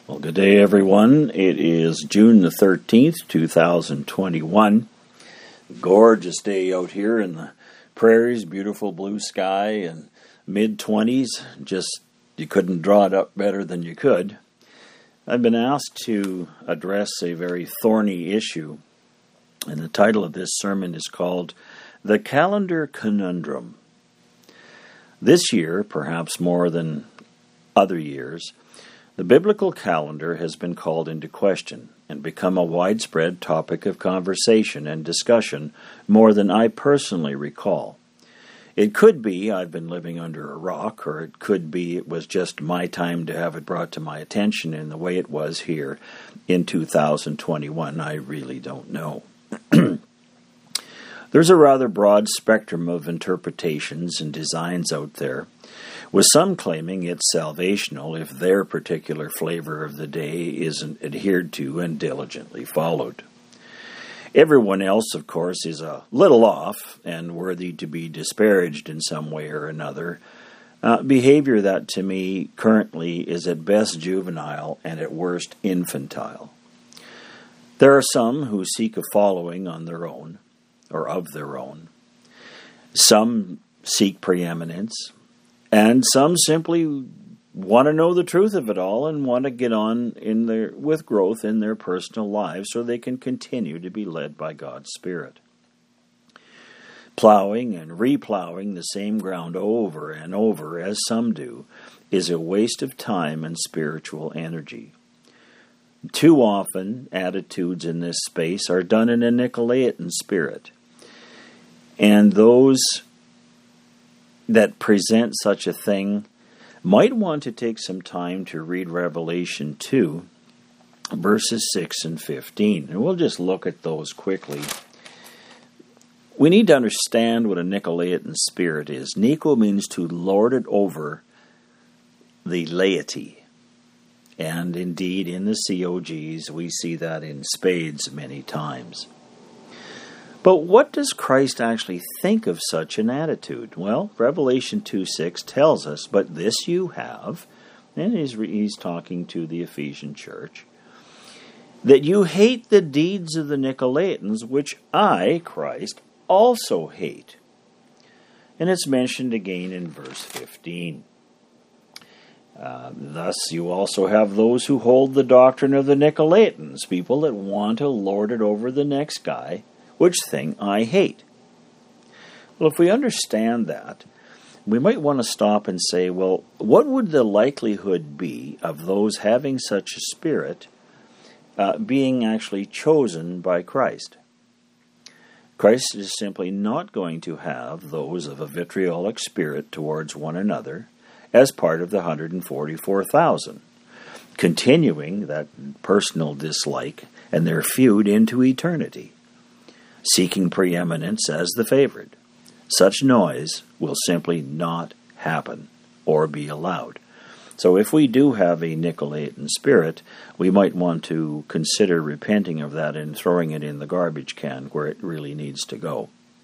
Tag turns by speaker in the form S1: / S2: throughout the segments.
S1: Well, good day, everyone. It is June the 13th, 2021. Gorgeous day out here in the prairies, beautiful blue sky and mid-20s. Just, you couldn't draw it up better than you could. I've been asked to address a very thorny issue, and the title of this sermon is called The Calendar Conundrum. This year, perhaps more than other years, the biblical calendar has been called into question and become a widespread topic of conversation and discussion more than I personally recall. It could be I've been living under a rock, or it could be it was just my time to have it brought to my attention in the way it was here in 2021. I really don't know. There's a rather broad spectrum of interpretations and designs out there, with some claiming it's salvational if their particular flavor of the day isn't adhered to and diligently followed. Everyone else, of course, is a little off and worthy to be disparaged in some way or another. Behavior that, to me, currently is at best juvenile and at worst infantile. There are some who seek a following on their own, or of their own. Some seek preeminence, and some simply want to know the truth of it all and want to get on with growth in their personal lives so they can continue to be led by God's Spirit. Plowing and replowing the same ground over and over, as some do, is a waste of time and spiritual energy. Too often, attitudes in this space are done in a Nicolaitan spirit, and those that present such a thing might want to take some time to read Revelation 2, verses 6 and 15. And we'll just look at those quickly. We need to understand what a Nicolaitan spirit is. Nico means to lord it over the laity. And indeed, in the COGs, we see that in spades many times. But what does Christ actually think of such an attitude? Well, Revelation 2:6 tells us, "But this you have," and he's talking to the Ephesian church, "that you hate the deeds of the Nicolaitans, which I, Christ, also hate." And it's mentioned again in verse 15. Thus you also have those who hold the doctrine of the Nicolaitans, people that want to lord it over the next guy, which thing I hate. Well, if we understand that, we might want to stop and say, well, what would the likelihood be of those having such a spirit being actually chosen by Christ? Christ is simply not going to have those of a vitriolic spirit towards one another as part of the 144,000, continuing that personal dislike and their feud into eternity, seeking preeminence as the favorite. Such noise will simply not happen or be allowed. So if we do have a Nicolaitan spirit, we might want to consider repenting of that and throwing it in the garbage can where it really needs to go.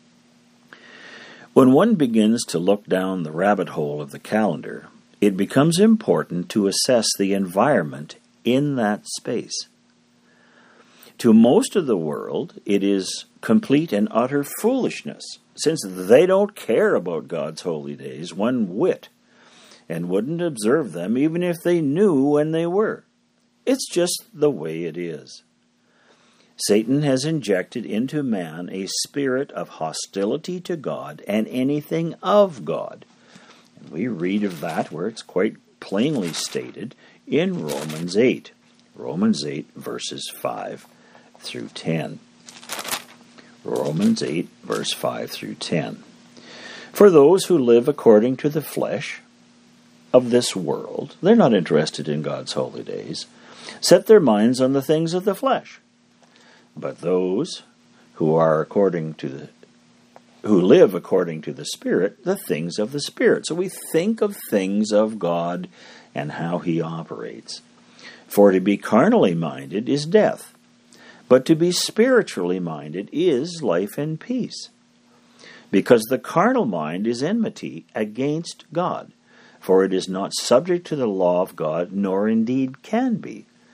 S1: When one begins to look down the rabbit hole of the calendar, it becomes important to assess the environment in that space. To most of the world, it is complete and utter foolishness, since they don't care about God's holy days one whit, and wouldn't observe them even if they knew when they were. It's just the way it is. Satan has injected into man a spirit of hostility to God and anything of God. And we read of that where it's quite plainly stated in Romans 8. Romans 8, verses 5 through 10. Romans 8, verse 5 through 10. For those who live according to the flesh of this world, they're not interested in God's holy days, set their minds on the things of the flesh. But those who live according to the Spirit, the things of the Spirit. So we think of things of God and how He operates. For to be carnally minded is death, but to be spiritually minded is life and peace. Because the carnal mind is enmity against God, for it is not subject to the law of God, nor indeed can be.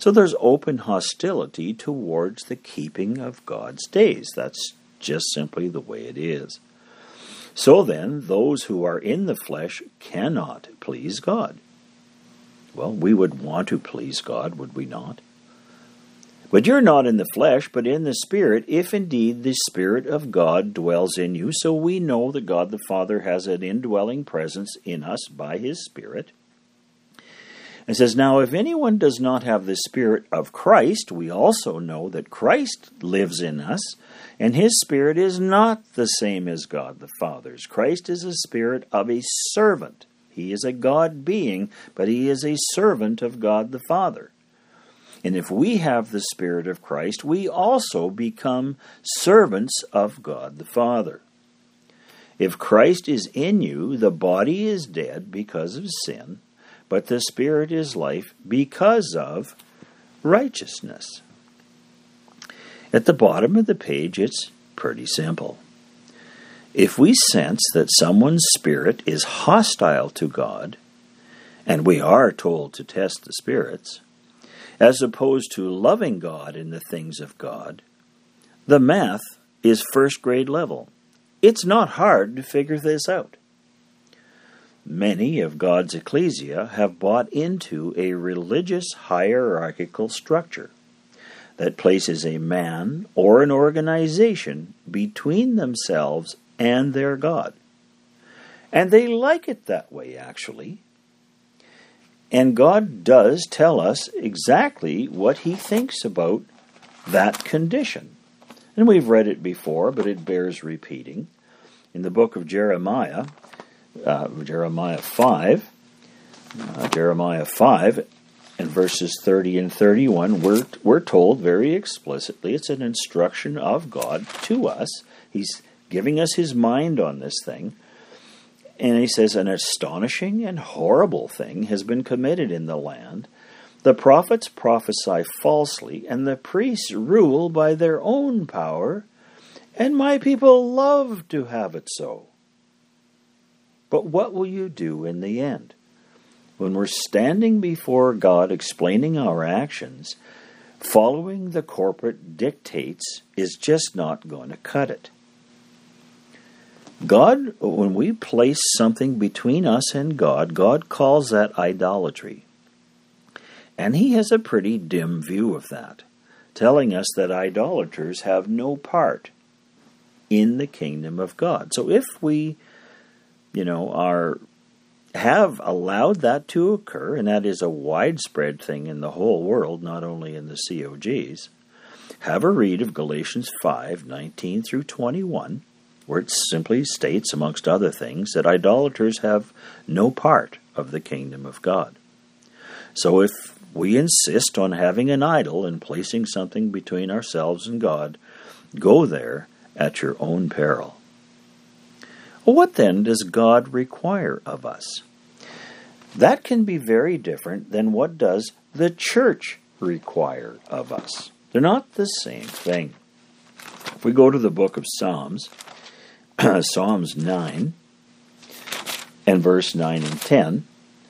S1: So there's open hostility towards the keeping of God's days. That's just simply the way it is. So then, those who are in the flesh cannot please God. Well, we would want to please God, would we not? But you're not in the flesh, but in the Spirit, if indeed the Spirit of God dwells in you. So we know that God the Father has an indwelling presence in us by His Spirit. It says, now if anyone does not have the Spirit of Christ, we also know that Christ lives in us, and His Spirit is not the same as God the Father's. Christ is a spirit of a servant. He is a God being, but He is a servant of God the Father. And if we have the Spirit of Christ, we also become servants of God the Father. If Christ is in you, the body is dead because of sin, but the Spirit is life because of righteousness. At the bottom of the page, it's pretty simple. If we sense that someone's spirit is hostile to God, and we are told to test the spirits, as opposed to loving God in the things of God, the math is first grade level. It's not hard to figure this out. Many of God's ecclesia have bought into a religious hierarchical structure that places a man or an organization between themselves and their God. And they like it that way, actually. And God does tell us exactly what He thinks about that condition. And we've read it before, but it bears repeating. In the book of Jeremiah, Jeremiah 5, and verses 30 and 31, we're told very explicitly, it's an instruction of God to us. He's giving us His mind on this thing. And He says, an astonishing and horrible thing has been committed in the land. The prophets prophesy falsely, and the priests rule by their own power, and my people love to have it so. But what will you do in the end? When we're standing before God explaining our actions, following the corporate dictates is just not going to cut it. God, when we place something between us and God, God calls that idolatry. And He has a pretty dim view of that, telling us that idolaters have no part in the kingdom of God. So if we, have allowed that to occur, and that is a widespread thing in the whole world, not only in the COGs, have a read of Galatians 5:19 through 21, where it simply states, amongst other things, that idolaters have no part of the kingdom of God. So if we insist on having an idol and placing something between ourselves and God, go there at your own peril. Well, what then does God require of us? That can be very different than what does the church require of us. They're not the same thing. If we go to the book of Psalms, Psalms 9 and verse 9 and 10,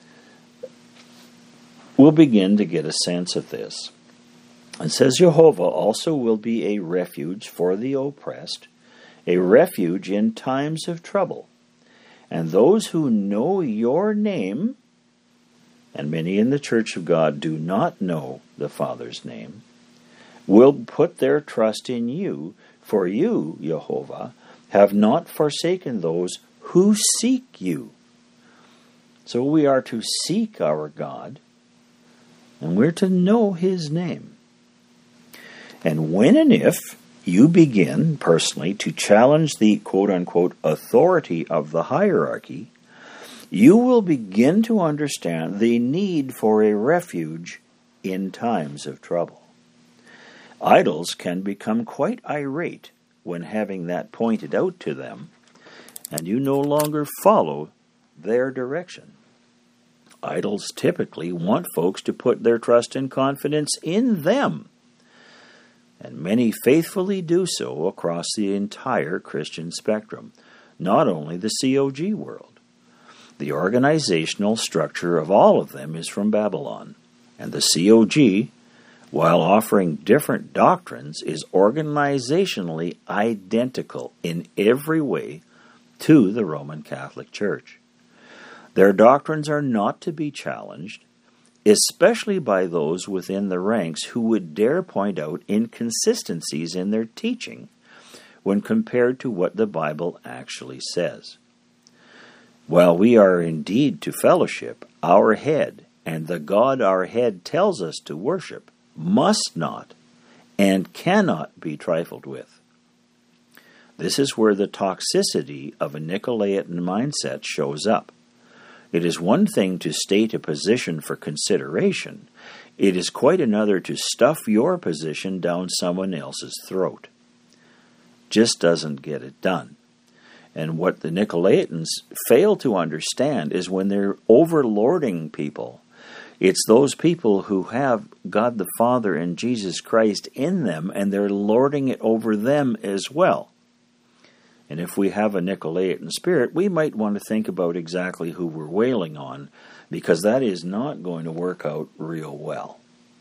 S1: we'll begin to get a sense of this. It says, Jehovah also will be a refuge for the oppressed, a refuge in times of trouble. And those who know your name, and many in the church of God do not know the Father's name, will put their trust in you, for you, Jehovah, have not forsaken those who seek you. So we are to seek our God, and we're to know His name. And when and if you begin personally to challenge the quote-unquote authority of the hierarchy, you will begin to understand the need for a refuge in times of trouble. Idols can become quite irate when having that pointed out to them, and you no longer follow their direction. Idols typically want folks to put their trust and confidence in them, and many faithfully do so across the entire Christian spectrum, not only the COG world. The organizational structure of all of them is from Babylon, and the COG while offering different doctrines, is organizationally identical in every way to the Roman Catholic Church. Their doctrines are not to be challenged, especially by those within the ranks who would dare point out inconsistencies in their teaching when compared to what the Bible actually says. While we are indeed to fellowship, our head, and the God our head tells us to worship, must not and cannot be trifled with. This is where the toxicity of a Nicolaitan mindset shows up. It is one thing to state a position for consideration. It is quite another to stuff your position down someone else's throat. Just doesn't get it done. And what the Nicolaitans fail to understand is when they're overlording people, it's those people who have God the Father and Jesus Christ in them, and they're lording it over them as well. And if we have a Nicolaitan spirit, we might want to think about exactly who we're wailing on, because that is not going to work out real well.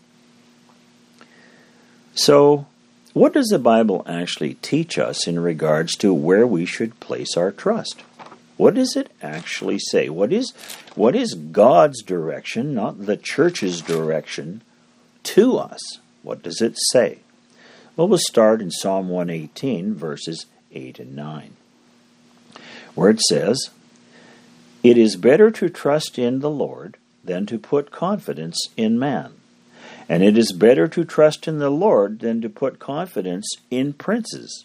S1: So, what does the Bible actually teach us in regards to where we should place our trust? What does it actually say? What is God's direction, not the church's direction, to us? What does it say? Well, we'll start in Psalm 118, verses 8 and 9, where it says, "It is better to trust in the Lord than to put confidence in man. And it is better to trust in the Lord than to put confidence in princes."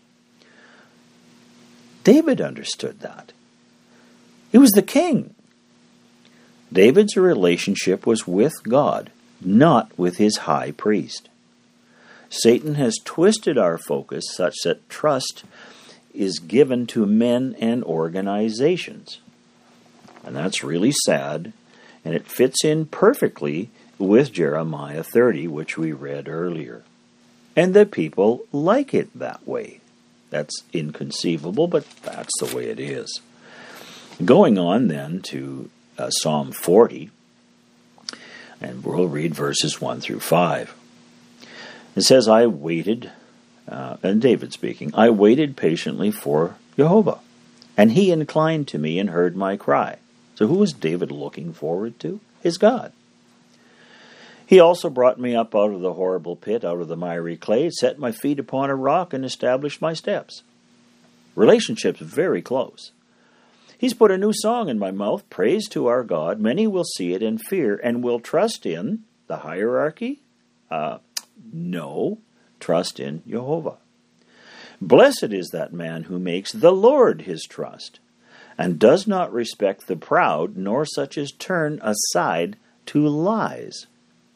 S1: David understood that. He was the king. David's relationship was with God, not with his high priest. Satan has twisted our focus such that trust is given to men and organizations. And that's really sad, and it fits in perfectly with Jeremiah 30, which we read earlier. And the people like it that way. That's inconceivable, but that's the way it is. Going on then to Psalm 40, and we'll read verses 1 through 5. It says, "I waited," and David speaking, "I waited patiently for Jehovah, and he inclined to me and heard my cry." So who was David looking forward to? His God. "He also brought me up out of the horrible pit, out of the miry clay, set my feet upon a rock, and established my steps." Relationship's very close. "He's put a new song in my mouth, praise to our God. Many will see it and fear, and will trust in" the hierarchy? No, trust in Jehovah. "Blessed is that man who makes the Lord his trust, and does not respect the proud, nor such as turn aside to lies."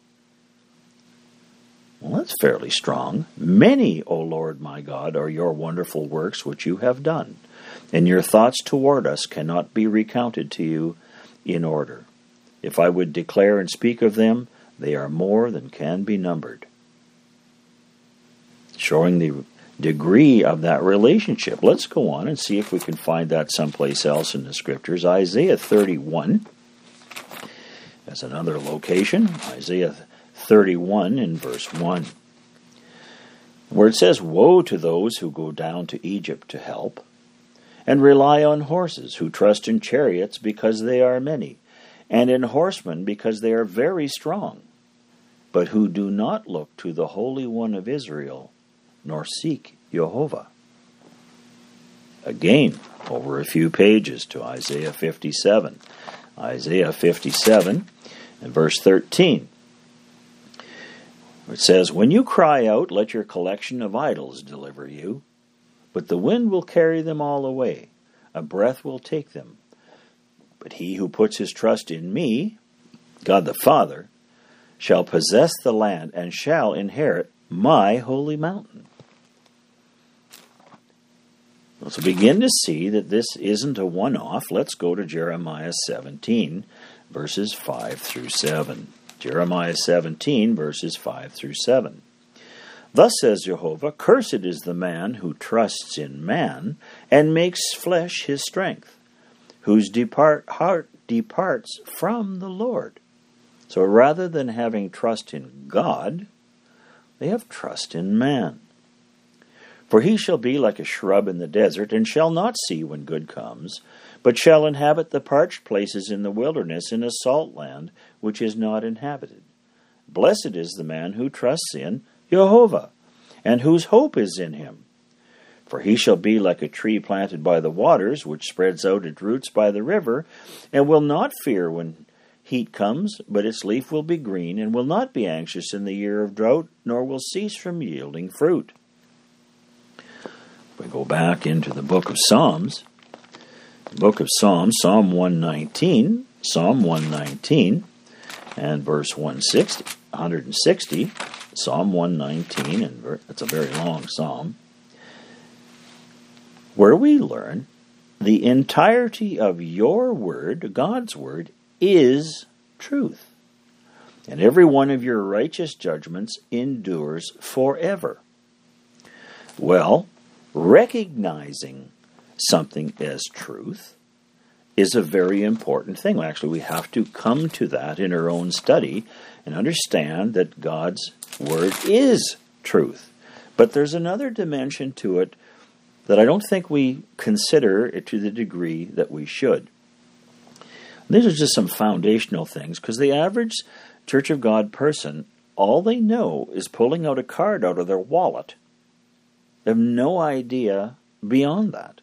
S1: Well, that's fairly strong. "Many, O Lord my God, are your wonderful works which you have done, and your thoughts toward us cannot be recounted to you in order. If I would declare and speak of them, they are more than can be numbered." Showing the degree of that relationship. Let's go on and see if we can find that someplace else in the Scriptures. Isaiah 31. That's another location. Isaiah 31 in verse 1. Where it says, "Woe to those who go down to Egypt to help, and rely on horses, who trust in chariots because they are many, and in horsemen because they are very strong, but who do not look to the Holy One of Israel, nor seek Jehovah." Again, over a few pages to Isaiah 57. Isaiah 57 and verse 13. It says, "When you cry out, let your collection of idols deliver you. But the wind will carry them all away. A breath will take them. But he who puts his trust in me, God the Father, shall possess the land and shall inherit my holy mountain." Let's begin to see that this isn't a one-off. Let's go to Jeremiah 17, verses 5 through 7. Jeremiah 17, verses 5 through 7. "Thus says Jehovah, cursed is the man who trusts in man, and makes flesh his strength, whose heart departs from the Lord." So rather than having trust in God, They have trust in man. For he shall be like a shrub in the desert, and shall not see when good comes, but shall inhabit the parched places in the wilderness, in a salt land which is not inhabited. Blessed is the man who trusts in Jehovah, and whose hope is in him. For he shall be like a tree planted by the waters, which spreads out its roots by the river, and will not fear when heat comes, but its leaf will be green, and will not be anxious in the year of drought, nor will cease from yielding fruit. We go back into the book of Psalms. The book of Psalms, Psalm 119, and verse 160, Psalm 119, and it's a very long psalm, where we learn the entirety of your word, God's word, is truth, and every one of your righteous judgments endures forever. Well, recognizing something as truth is a very important thing. Actually, we have to come to that in our own study and understand that God's word is truth. But there's another dimension to it that I don't think we consider it to the degree that we should. These are just some foundational things, because the average Church of God person, all they know is pulling out a card out of their wallet. They have no idea beyond that.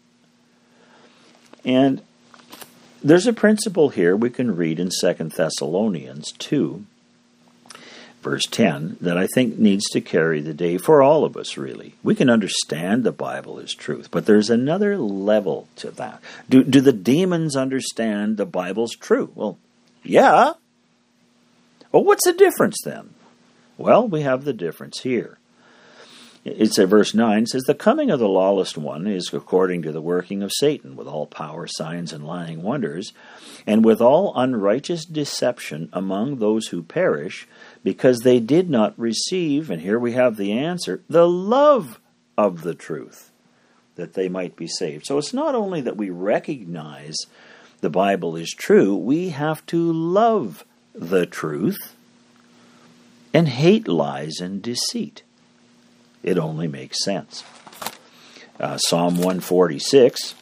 S1: And there's a principle here we can read in 2 Thessalonians 2, verse 10, that I think needs to carry the day for all of us, really. We can understand the Bible is truth, but there's another level to that. Do the demons understand the Bible's true? Well, yeah. Well, what's the difference then? Well, we have the difference here. It's at verse 9, says, "The coming of the lawless one is according to the working of Satan, with all power, signs, and lying wonders, and with all unrighteous deception among those who perish, because they did not receive," and here we have the answer, "the love of the truth, that they might be saved." So it's not only that we recognize the Bible is true, we have to love the truth and hate lies and deceit. It only makes sense. Psalm 146.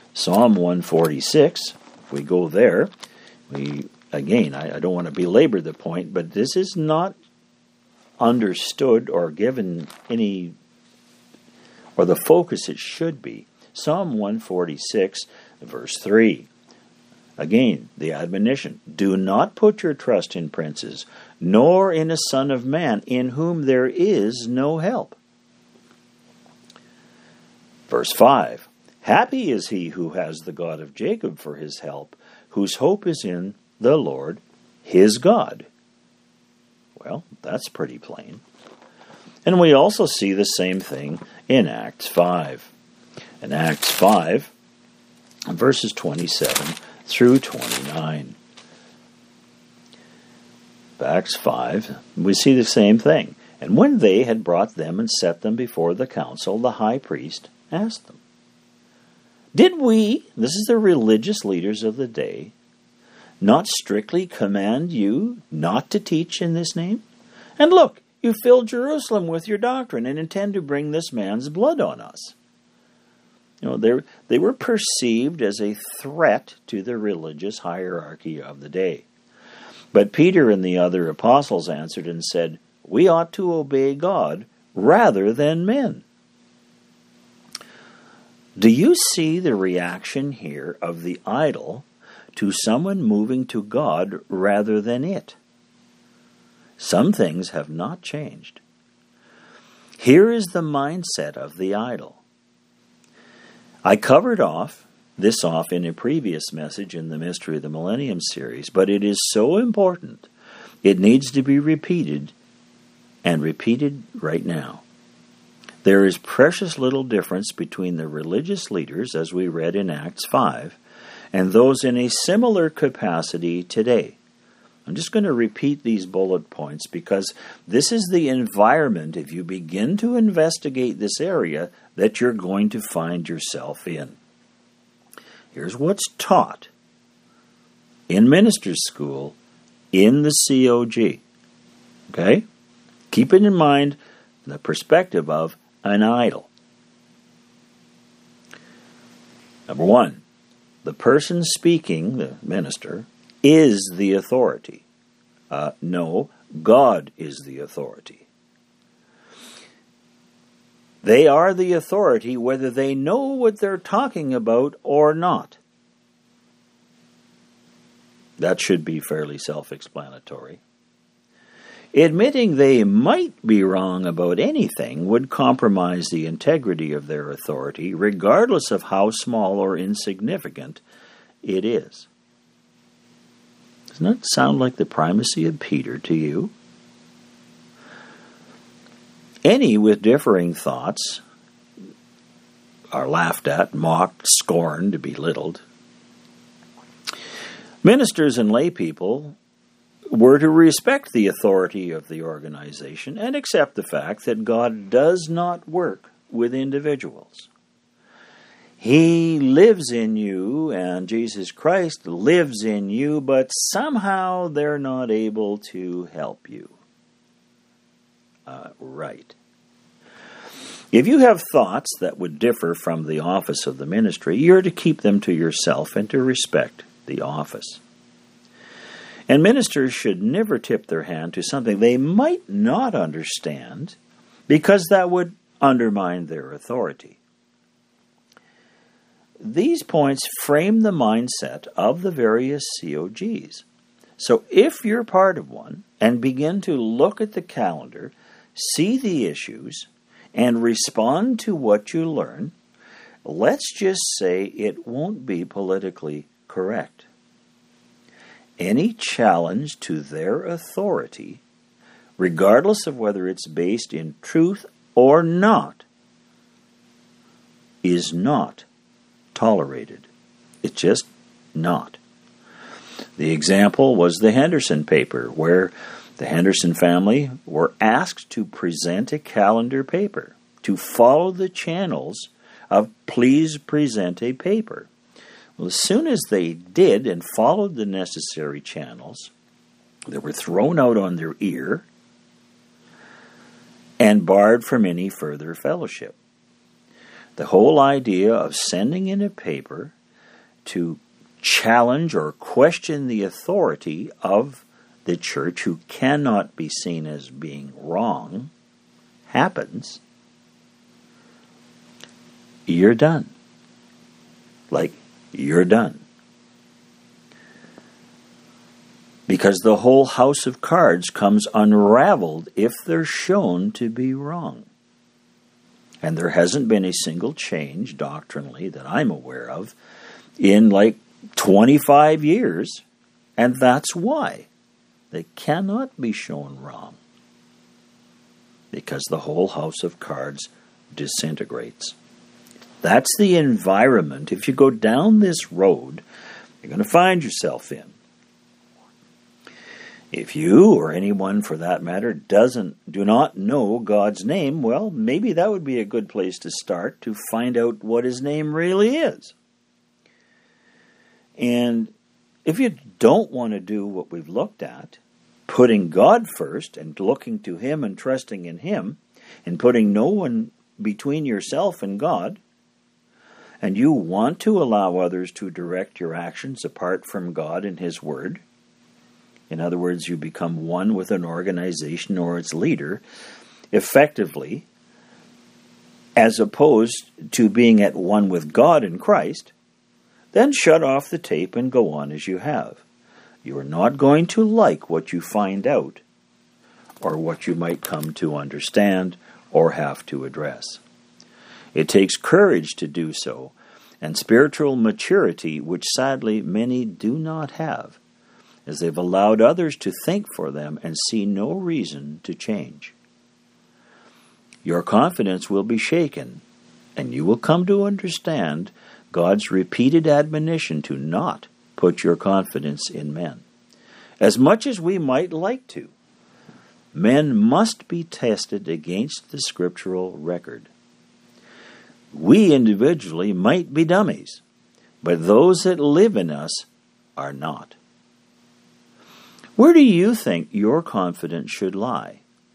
S1: If we go there, I don't want to belabor the point, but this is not understood or given any, or the focus it should be. Psalm 146, verse 3. Again, the admonition, "Do not put your trust in princes, nor in a son of man, in whom there is no help." Verse 5, "Happy is he who has the God of Jacob for his help, whose hope is in the Lord, his God." Well, that's pretty plain. And we also see the same thing in Acts 5. In Acts 5, verses 27 through 29. Acts 5, we see the same thing. "And when they had brought them and set them before the council, the high priest asked them, 'Did we,'" this is the religious leaders of the day, "'not strictly command you not to teach in this name? And look, you fill Jerusalem with your doctrine and intend to bring this man's blood on us.'" You know, they were perceived as a threat to the religious hierarchy of the day. But Peter and the other apostles answered and said, "We ought to obey God rather than men." Do you see the reaction here of the idol to someone moving to God rather than it? Some things have not changed. Here is the mindset of the idol. I covered this off in a previous message in the Mystery of the Millennium series, but it is so important, it needs to be repeated, and repeated right now. There is precious little difference between the religious leaders, as we read in Acts 5, and those in a similar capacity today. I'm just going to repeat these bullet points because this is the environment, if you begin to investigate this area, that you're going to find yourself in. Here's what's taught in minister's school in the COG. Okay? Keep it in mind from the perspective of an idol. Number one, the person speaking, the minister, is the authority. No, God is the authority. They are the authority whether they know what they're talking about or not. That should be fairly self-explanatory. Admitting they might be wrong about anything would compromise the integrity of their authority, regardless of how small or insignificant it is. Doesn't that sound like the primacy of Peter to you? Any with differing thoughts are laughed at, mocked, scorned, belittled. Ministers and lay people were to respect the authority of the organization and accept the fact that God does not work with individuals. He lives in you, and Jesus Christ lives in you, but somehow they're not able to help you. Right. If you have thoughts that would differ from the office of the ministry, you're to keep them to yourself and to respect the office. And ministers should never tip their hand to something they might not understand, because that would undermine their authority. These points frame the mindset of the various COGs. So if you're part of one and begin to look at the calendar, see the issues, and respond to what you learn, let's just say it won't be politically correct. Any challenge to their authority, regardless of whether it's based in truth or not, is not tolerated. It's just not. The example was the Henderson paper, where the Henderson family were asked to present a calendar paper, to follow the channels of please present a paper. Well, as soon as they did and followed the necessary channels, they were thrown out on their ear and barred from any further fellowship. The whole idea of sending in a paper to challenge or question the authority of the church, who cannot be seen as being wrong, happens, you're done. You're done. Because the whole house of cards comes unraveled if they're shown to be wrong. And there hasn't been a single change doctrinally that I'm aware of in 25 years, and that's why. They cannot be shown wrong, because the whole house of cards disintegrates. That's the environment, if you go down this road, you're going to find yourself in. If you, or anyone for that matter, do not know God's name, well, maybe that would be a good place to start to find out what His name really is. And if you don't want to do what we've looked at, putting God first and looking to Him and trusting in Him, and putting no one between yourself and God, and you want to allow others to direct your actions apart from God and His Word, in other words, you become one with an organization or its leader, effectively, as opposed to being at one with God in Christ, then shut off the tape and go on as you have. You are not going to like what you find out, or what you might come to understand or have to address. It takes courage to do so, and spiritual maturity, which sadly many do not have, as they've allowed others to think for them and see no reason to change. Your confidence will be shaken, and you will come to understand God's repeated admonition to not put your confidence in men. As much as we might like to, men must be tested against the scriptural record. We individually might be dummies, but those that live in us are not. Where do you think your confidence should lie?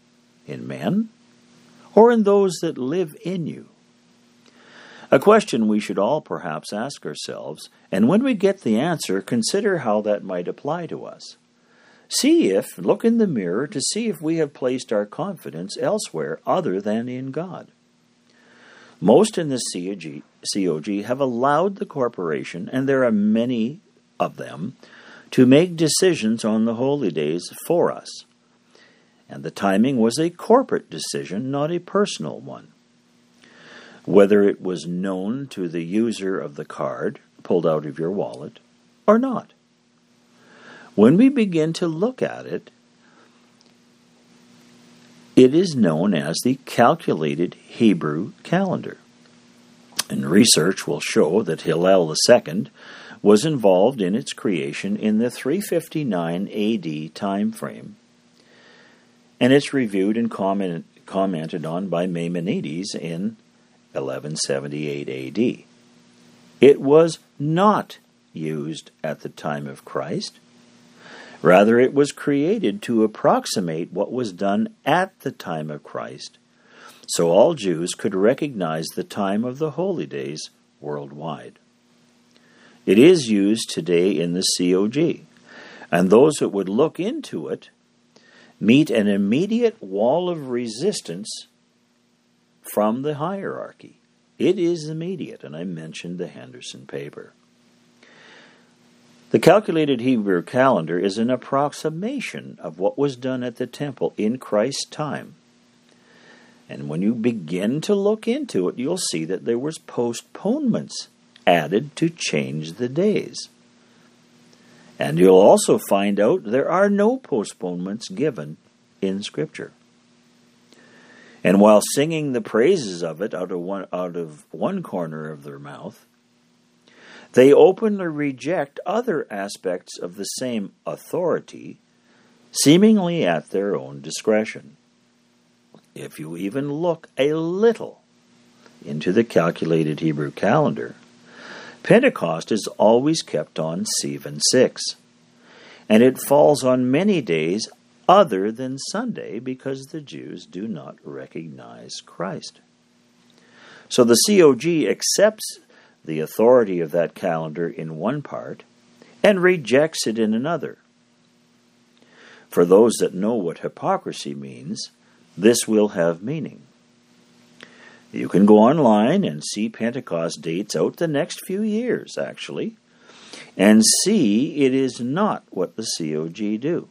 S1: in men, or in those that live in you? A question we should all perhaps ask ourselves, and when we get the answer, consider how that might apply to us. Look in the mirror to see if we have placed our confidence elsewhere other than in God. Most in the COG have allowed the corporation, and there are many of them, to make decisions on the holy days for us. And the timing was a corporate decision, not a personal one. Whether it was known to the user of the card pulled out of your wallet or not. When we begin to look at it, it is known as the calculated Hebrew calendar. And research will show that Hillel II was involved in its creation in the 359 AD time frame. And it's reviewed and commented on by Maimonides in 1178 AD. It was not used at the time of Christ. Rather, it was created to approximate what was done at the time of Christ, so all Jews could recognize the time of the holy days worldwide. It is used today in the COG, and those that would look into it meet an immediate wall of resistance from the hierarchy. It is immediate, and I mentioned the Henderson paper. The calculated Hebrew calendar is an approximation of what was done at the temple in Christ's time. And when you begin to look into it, you'll see that there was postponements added to change the days. And you'll also find out there are no postponements given in Scripture. And while singing the praises of it out of one corner of their mouth, they openly reject other aspects of the same authority, seemingly at their own discretion. If you even look a little into the calculated Hebrew calendar, Pentecost is always kept on Sivan 6, and it falls on many days other than Sunday because the Jews do not recognize Christ. So the COG accepts the authority of that calendar in one part and rejects it in another. For those that know what hypocrisy means, this will have meaning. You can go online and see Pentecost dates out the next few years, actually, and see it is not what the COG do.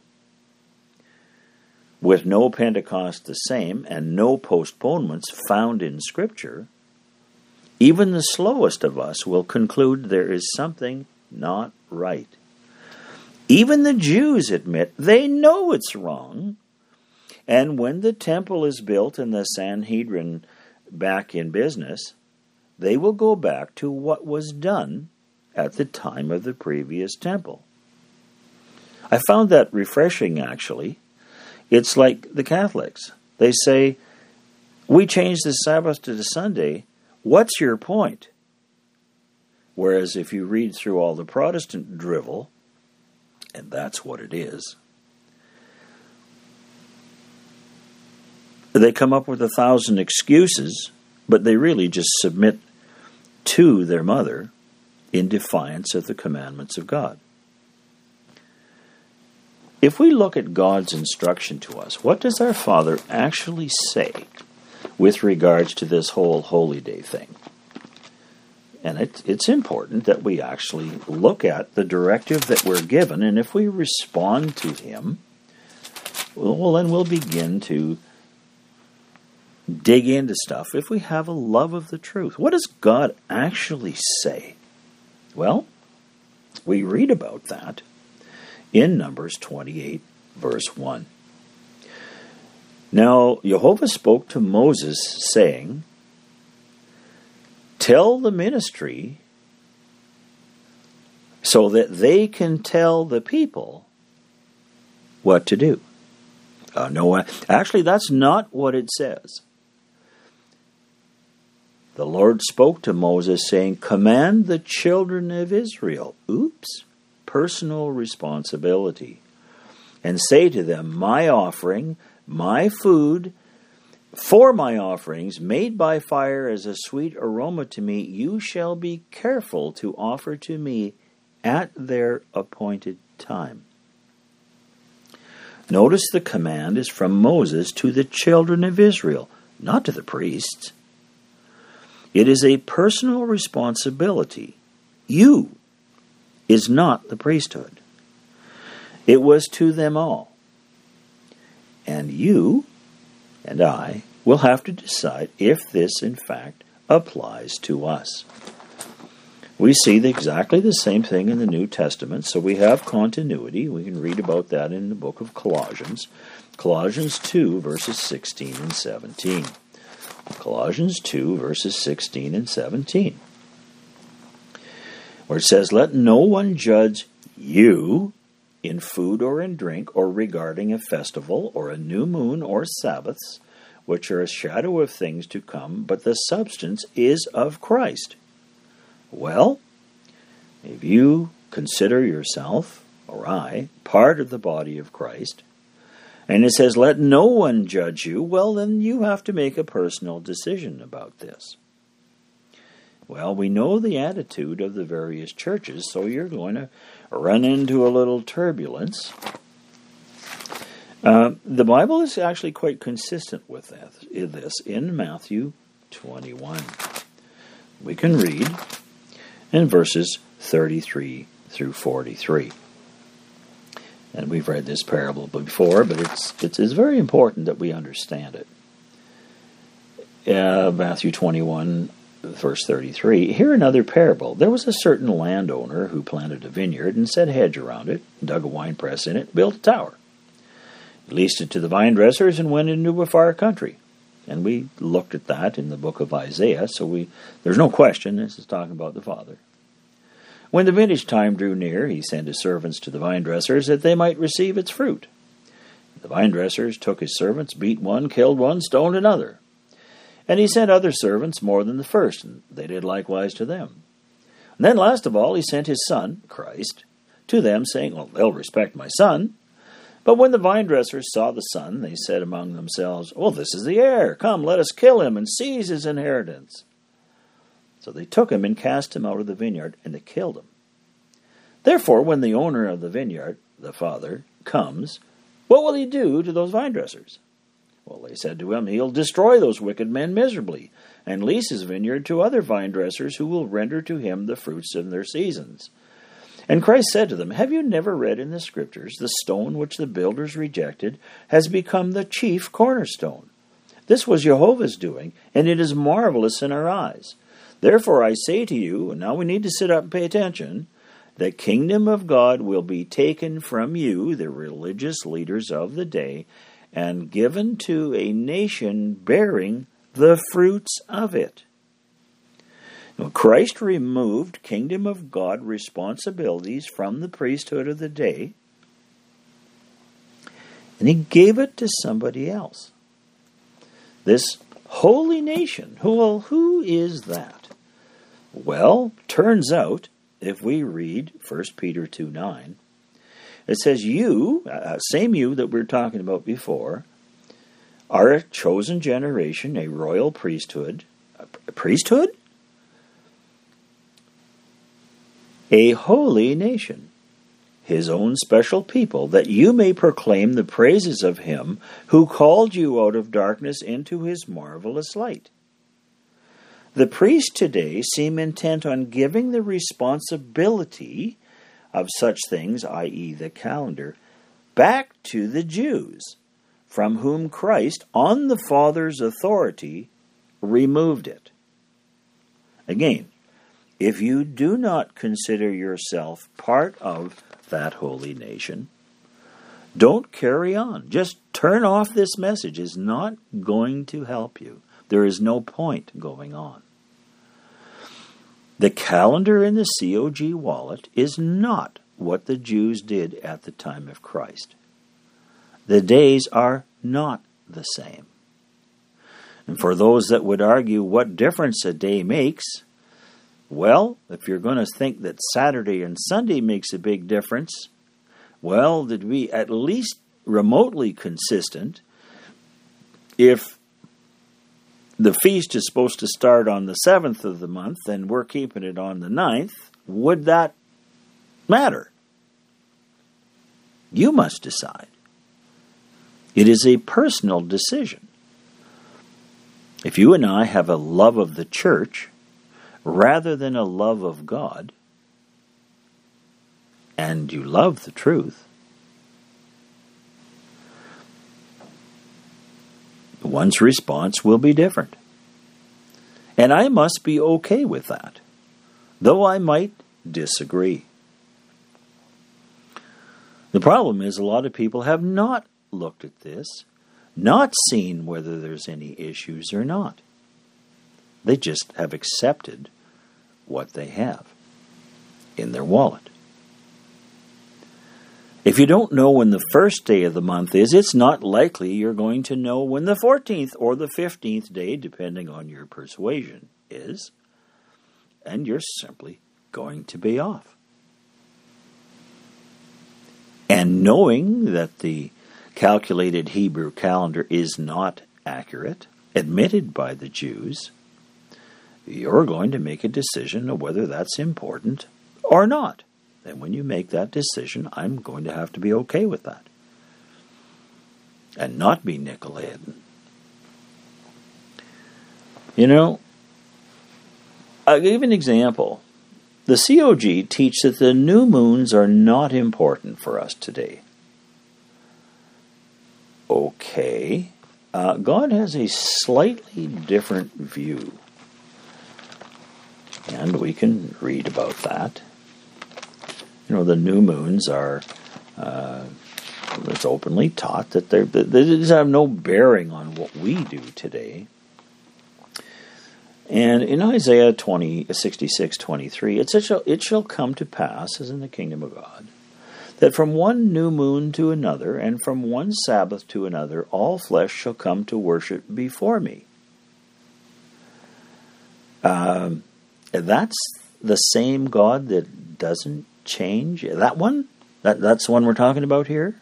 S1: With no Pentecost the same and no postponements found in Scripture, even the slowest of us will conclude there is something not right. Even the Jews admit they know it's wrong, and when the temple is built and the Sanhedrin back in business, they will go back to what was done at the time of the previous temple. I found that refreshing, actually. It's like the Catholics. They say, we changed the Sabbath to the Sunday. What's your point? Whereas if you read through all the Protestant drivel, and that's what it is, they come up with 1,000 excuses, but they really just submit to their mother in defiance of the commandments of God. If we look at God's instruction to us, what does our Father actually say with regards to this whole holy day thing? And it's important that we actually look at the directive that we're given, and if we respond to Him, well, then we'll begin to dig into stuff if we have a love of the truth. What does God actually say? Well, we read about that in Numbers 28, verse 1. Now, Jehovah spoke to Moses, saying, tell the ministry so that they can tell the people what to do. No, actually, that's not what it says. The Lord spoke to Moses, saying, command the children of Israel. Oops. Personal responsibility. And say to them, my offering, my food, For my offerings, made by fire as a sweet aroma to me, you shall be careful to offer to me at their appointed time. Notice the command is from Moses to the children of Israel, not to the priests. It is a personal responsibility. You is not the priesthood. It was to them all. And you and I will have to decide if this, in fact, applies to us. We see exactly the same thing in the New Testament, so we have continuity. We can read about that in the book of Colossians. Colossians 2, verses 16 and 17. Colossians 2, verses 16 and 17. Where it says, "Let no one judge you in food or in drink, or regarding a festival, or a new moon, or Sabbaths, which are a shadow of things to come, but the substance is of Christ." Well, if you consider yourself, or I, part of the body of Christ, and it says, "Let no one judge you," well, then you have to make a personal decision about this. Well, we know the attitude of the various churches, so you're going to run into a little turbulence. The Bible is actually quite consistent with this in Matthew 21. We can read in verses 33 through 43. And we've read this parable before, but it is very important that we understand it. Matthew 21, verse 33, "Hear another parable. There was a certain landowner who planted a vineyard and set a hedge around it, dug a winepress in it, built a tower. He leased it to the vine dressers and went into a far country." And we looked at that in the book of Isaiah, so there's no question this is talking about the Father. "When the vintage time drew near, he sent his servants to the vine dressers that they might receive its fruit. The vine dressers took his servants, beat one, killed one, stoned another. And he sent other servants more than the first, and they did likewise to them. And then last of all he sent his Son, Christ, to them, saying, 'Well, they'll respect my Son.' But when the vine dressers saw the Son, they said among themselves, 'Well, this is the heir. Come, let us kill him and seize his inheritance.' So they took him and cast him out of the vineyard, and they killed him. Therefore, when the owner of the vineyard, the Father, comes, what will he do to those vine dressers?' Well, they said to him, 'He'll destroy those wicked men miserably, and lease his vineyard to other vine dressers who will render to him the fruits of their seasons.' And Christ said to them, 'Have you never read in the Scriptures, the stone which the builders rejected has become the chief cornerstone? This was Jehovah's doing, and it is marvelous in our eyes. Therefore I say to you,'" and now we need to sit up and pay attention, "'the kingdom of God will be taken from you, the religious leaders of the day, and given to a nation bearing the fruits of it.'" Now, Christ removed kingdom of God responsibilities from the priesthood of the day, and he gave it to somebody else. This holy nation. Who is that? Well, turns out, if we read 1 Peter 2:9, it says, "You, same you that we were talking about before, are a chosen generation, a royal priesthood." A priesthood? "A holy nation, his own special people, that you may proclaim the praises of him who called you out of darkness into his marvelous light." The priests today seem intent on giving the responsibility of such things, i.e. the calendar, back to the Jews, from whom Christ, on the Father's authority, removed it. Again, if you do not consider yourself part of that holy nation, don't carry on. Just turn off. This message is not going to help you. There is no point going on. The calendar in the COG wallet is not what the Jews did at the time of Christ. The days are not the same. And for those that would argue what difference a day makes, well, if you're going to think that Saturday and Sunday makes a big difference, well, to be at least remotely consistent, if the feast is supposed to start on the 7th of the month and we're keeping it on the 9th, would that matter? You must decide. It is a personal decision. If you and I have a love of the church rather than a love of God, and you love the truth, one's response will be different. And I must be okay with that, though I might disagree. The problem is a lot of people have not looked at this, not seen whether there's any issues or not. They just have accepted what they have in their wallet. If you don't know when the first day of the month is, it's not likely you're going to know when the 14th or the 15th day, depending on your persuasion, is. And you're simply going to be off. And knowing that the calculated Hebrew calendar is not accurate, admitted by the Jews, you're going to make a decision of whether that's important or not. And when you make that decision, I'm going to have to be okay with that. And not be nickel-headed. You know, I'll give an example. The COG teach that the new moons are not important for us today. Okay. God has a slightly different view. And we can read about that. You know, the new moons are, it's openly taught that they have no bearing on what we do today. And in Isaiah 66:23, it shall come to pass, as in the kingdom of God, that from one new moon to another, and from one Sabbath to another, all flesh shall come to worship before me. That's the same God that doesn't change. That one? That's the one we're talking about here?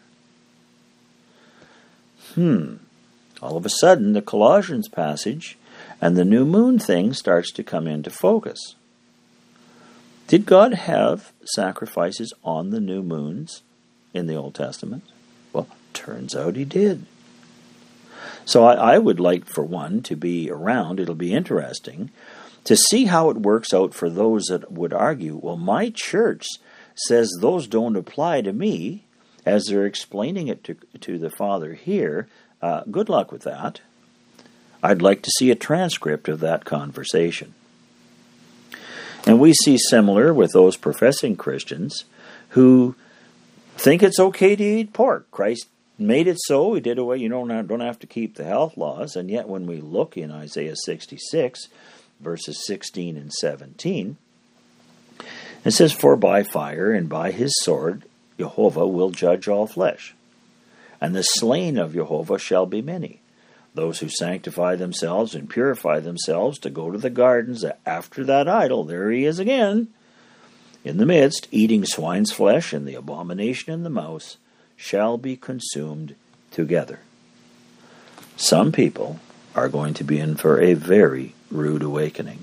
S1: All of a sudden, the Colossians passage and the new moon thing starts to come into focus. Did God have sacrifices on the new moons in the Old Testament? Well, turns out he did. So I would like, for one, to be around. It'll be interesting to see how it works out for those that would argue, well, my church says those don't apply to me, as they're explaining it to the Father here. Good luck with that. I'd like to see a transcript of that conversation. And we see similar with those professing Christians who think it's okay to eat pork. Christ made it so. He did away. You don't have to keep the health laws. And yet when we look in Isaiah 66, verses 16 and 17, it says, "For by fire and by his sword Jehovah will judge all flesh. And the slain of Jehovah shall be many. Those who sanctify themselves and purify themselves to go to the gardens after that idol," there he is again, "in the midst, eating swine's flesh and the abomination and the mouse, shall be consumed together." Some people are going to be in for a very rude awakening.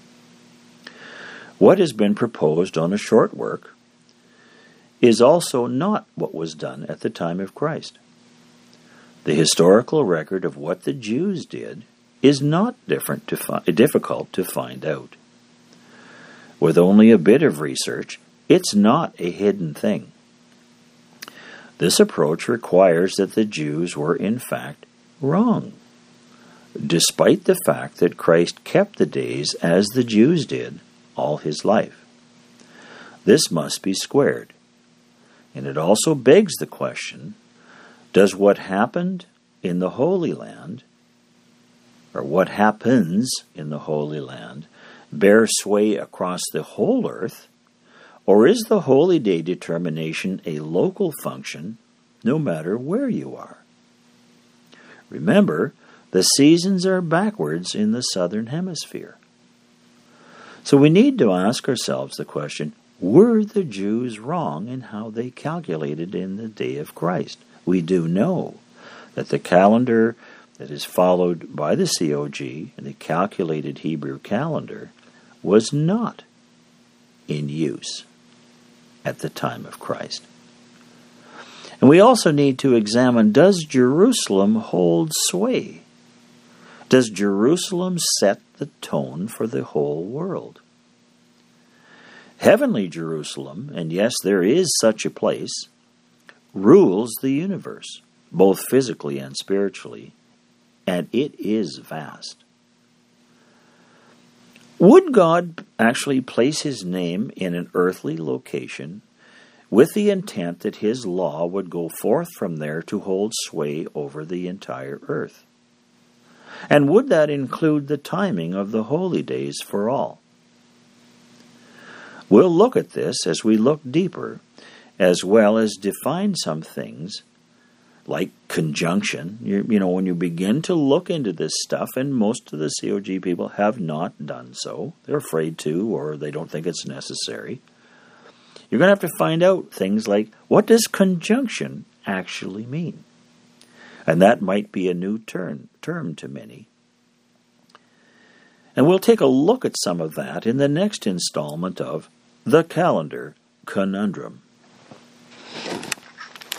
S1: What has been proposed on a short work is also not what was done at the time of Christ. The historical record of what the Jews did is not difficult to find out. With only a bit of research, it's not a hidden thing. This approach requires that the Jews were in fact wrong, despite the fact that Christ kept the days as the Jews did all his life. This must be squared. And it also begs the question, does what happened in the Holy Land, or what happens in the Holy Land, bear sway across the whole earth, or is the Holy Day determination a local function no matter where you are? Remember, the seasons are backwards in the southern hemisphere. So we need to ask ourselves the question, were the Jews wrong in how they calculated in the day of Christ? We do know that the calendar that is followed by the COG and the calculated Hebrew calendar was not in use at the time of Christ. And we also need to examine, does Jerusalem hold sway? Does Jerusalem set the tone for the whole world? Heavenly Jerusalem, and yes, there is such a place, rules the universe, both physically and spiritually, and it is vast. Would God actually place his name in an earthly location with the intent that his law would go forth from there to hold sway over the entire earth? And would that include the timing of the holy days for all? We'll look at this as we look deeper, as well as define some things like conjunction. When you begin to look into this stuff, and most of the COG people have not done so, they're afraid to, or they don't think it's necessary, you're going to have to find out things like, what does conjunction actually mean? And that might be a new term to many. And we'll take a look at some of that in the next installment of The Calendar Conundrum.